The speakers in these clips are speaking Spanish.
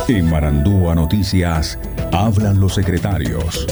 En Marandúa Noticias, hablan los secretarios.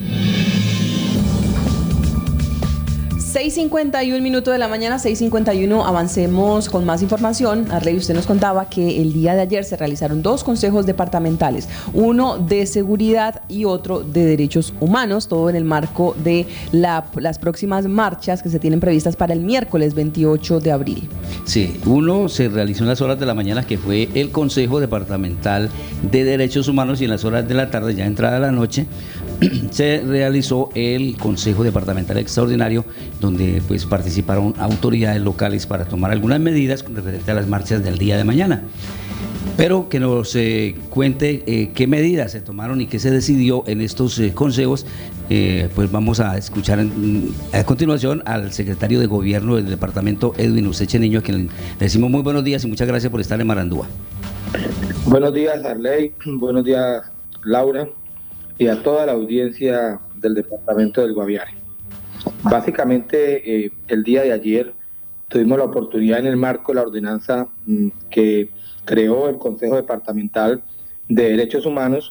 6:51 de la mañana, 6:51, avancemos con más información. Arley, usted nos contaba que el día de ayer se realizaron 2 consejos departamentales, uno de seguridad y otro de derechos humanos, todo en el marco de las próximas marchas que se tienen previstas para el miércoles 28 de abril. Sí, uno se realizó en las horas de la mañana, que fue el Consejo Departamental de Derechos Humanos, y en las horas de la tarde, ya entrada la noche, se realizó el Consejo Departamental Extraordinario, donde pues participaron autoridades locales para tomar algunas medidas con referente a las marchas del día de mañana. Pero que nos cuente qué medidas se tomaron y qué se decidió en estos consejos, pues vamos a escuchar a continuación al secretario de Gobierno del departamento, Edwin Useche Niño, a quien le decimos muy buenos días y muchas gracias por estar en Marandúa. Buenos días, Arley, buenos días, Laura, y a toda la audiencia del departamento del Guaviare. Básicamente, el día de ayer tuvimos la oportunidad, en el marco de la ordenanza que creó el Consejo Departamental de Derechos Humanos,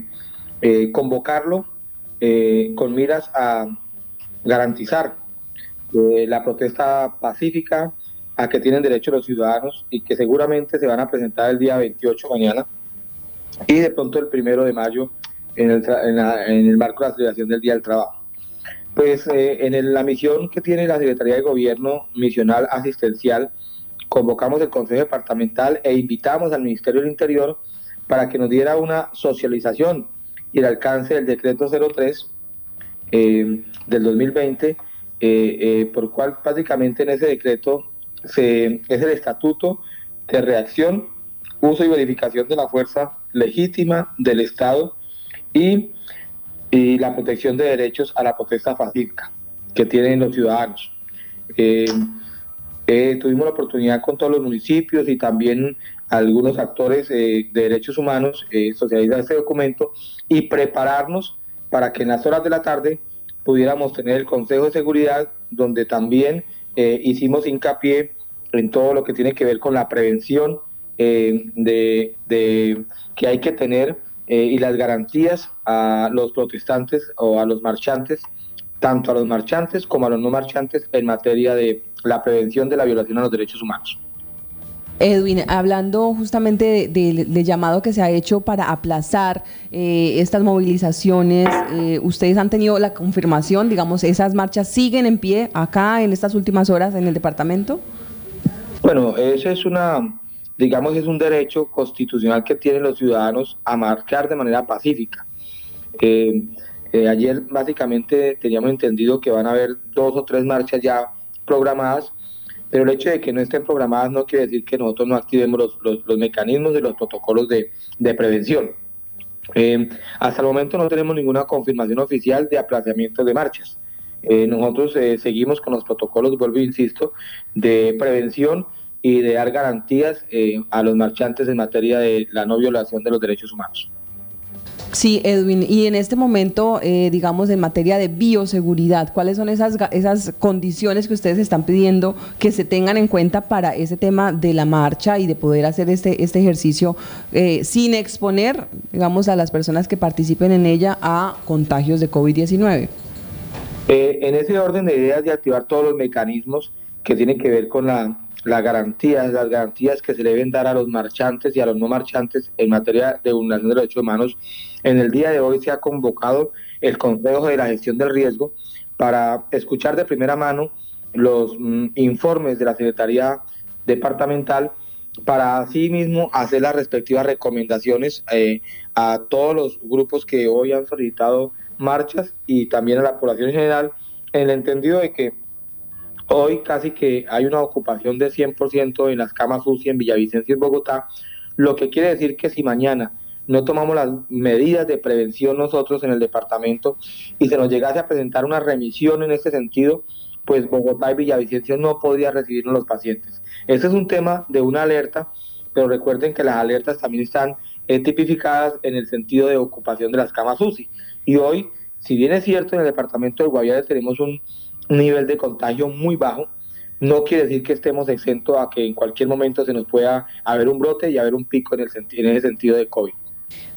convocarlo con miras a garantizar la protesta pacífica a que tienen derecho los ciudadanos y que seguramente se van a presentar el día 28 mañana y de pronto el 1 de mayo en el marco de la celebración del Día del Trabajo. Pues la misión que tiene la Secretaría de Gobierno Misional Asistencial, convocamos el Consejo Departamental e invitamos al Ministerio del Interior para que nos diera una socialización y el alcance del decreto 03 del 2020, por cual básicamente en ese decreto es el estatuto de reacción, uso y verificación de la fuerza legítima del Estado y la protección de derechos a la protesta pacífica que tienen los ciudadanos. Tuvimos la oportunidad con todos los municipios y también algunos actores de derechos humanos socializar este documento y prepararnos para que en las horas de la tarde pudiéramos tener el Consejo de Seguridad, donde también hicimos hincapié en todo lo que tiene que ver con la prevención que hay que tener y las garantías a los protestantes o a los marchantes, tanto a los marchantes como a los no marchantes, en materia de la prevención de la violación a los derechos humanos. Edwin, hablando justamente del llamado que se ha hecho para aplazar estas movilizaciones, ¿ustedes han tenido la confirmación, digamos, esas marchas siguen en pie acá en estas últimas horas en el departamento? Bueno, eso es es un derecho constitucional que tienen los ciudadanos a marchar de manera pacífica. Ayer básicamente teníamos entendido que van a haber 2 o 3 marchas ya programadas, pero el hecho de que no estén programadas no quiere decir que nosotros no activemos los mecanismos y los protocolos de prevención. Hasta el momento no tenemos ninguna confirmación oficial de aplazamiento de marchas. Nosotros seguimos con los protocolos, vuelvo e insisto, de prevención y de dar garantías a los marchantes en materia de la no violación de los derechos humanos. Sí, Edwin, y en este momento, digamos, en materia de bioseguridad, ¿cuáles son esas condiciones que ustedes están pidiendo que se tengan en cuenta para ese tema de la marcha y de poder hacer este ejercicio sin exponer, digamos, a las personas que participen en ella a contagios de COVID-19? En ese orden de ideas de activar todos los mecanismos que tienen que ver con las garantías que se le deben dar a los marchantes y a los no marchantes en materia de vulneración de los derechos humanos. En el día de hoy se ha convocado el Consejo de la Gestión del Riesgo para escuchar de primera mano los informes de la Secretaría Departamental, para así mismo hacer las respectivas recomendaciones a todos los grupos que hoy han solicitado marchas y también a la población en general, en el entendido de que hoy casi que hay una ocupación de 100% en las camas UCI en Villavicencio y Bogotá, lo que quiere decir que si mañana no tomamos las medidas de prevención nosotros en el departamento y se nos llegase a presentar una remisión en este sentido, pues Bogotá y Villavicencio no podría recibirnos los pacientes. Este es un tema de una alerta, pero recuerden que las alertas también están tipificadas en el sentido de ocupación de las camas UCI. Y hoy, si bien es cierto, en el departamento del Guaviare tenemos un nivel de contagio muy bajo, no quiere decir que estemos exentos a que en cualquier momento se nos pueda haber un brote y haber un pico en ese sentido de COVID.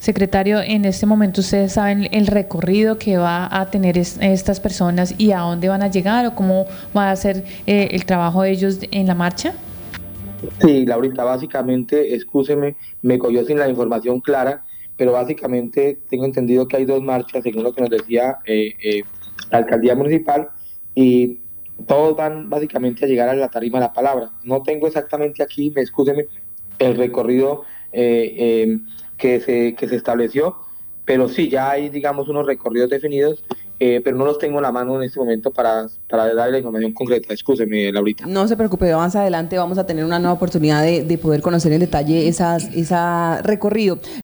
Secretario, en este momento ustedes saben el recorrido que va a tener estas personas y a dónde van a llegar o cómo va a ser el trabajo de ellos en la marcha. Sí, Laurita, básicamente, excúseme, me cogió sin la información clara, pero básicamente tengo entendido que hay 2 marchas, según lo que nos decía la alcaldía municipal, y todos van básicamente a llegar a la tarima de la palabra. No tengo exactamente aquí, excúseme, el recorrido que se estableció, pero sí, ya hay, digamos, unos recorridos definidos, pero no los tengo en la mano en este momento para darle la información concreta. Excúseme, Laurita. No se preocupe, más adelante vamos a tener una nueva oportunidad de poder conocer en detalle ese recorrido.